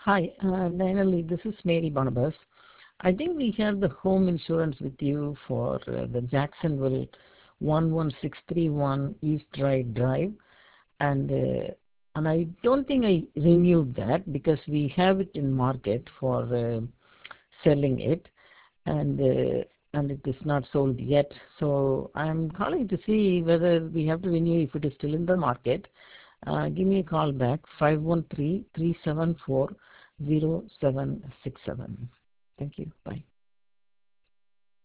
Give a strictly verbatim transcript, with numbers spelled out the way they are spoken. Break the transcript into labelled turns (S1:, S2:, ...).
S1: Hi, uh, Daniel, this is Mary Barnabas. I think we have the home insurance with you for uh, the Jacksonville one one six three one East Drive Drive, and uh, and I don't think I renewed that because we have it in market for uh, selling it, and uh, and it is not sold yet. So I'm calling to see whether we have to renew if it is still in the market. Uh, give me a call back, five one three, three seven four, zero seven six seven. Thank you. Bye.